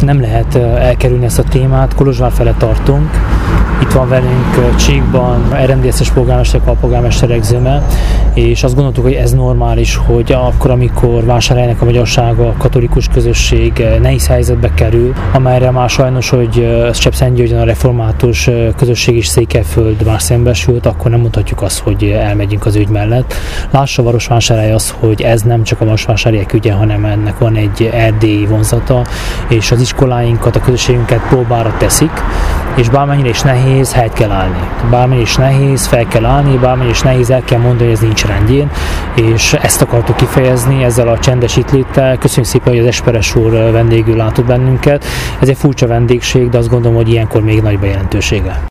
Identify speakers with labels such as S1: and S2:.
S1: Nem lehet elkerülni ezt a témát, Kolozsvár fele tartunk. Itt van velünk Csíkban RMDSZ-es polgármester, alpolgármester Zöme, és azt gondoltuk, hogy ez normális, hogy akkor, amikor Vásárhelynek a magyarsága, a katolikus közösség nehéz helyzetbe kerül, amelyre már sajnos, hogy Csepszentgyörgyön a református közösség is Székelyföld már szembesült, akkor nem mondhatjuk azt, hogy elmegyünk az ügy mellett. Lássa Marosvásárhely az, hogy ez nem csak a marosvásárhelyek ügye, hanem ennek van egy erdélyi vonzata, és az iskoláinkat, a közösségünket próbára teszik, és bármennyire is nehéz, helyt kell állni. Bármennyire is nehéz, fel kell állni, bármennyire is nehéz, el kell mondani, hogy ez nincs rendjén, és ezt akartuk kifejezni ezzel a csendes itt léttel. Köszönjük szépen, hogy az Esperes úr vendégül látott bennünket. Ez egy furcsa vendégség, de azt gondolom, hogy ilyenkor még nagy bejelentősége.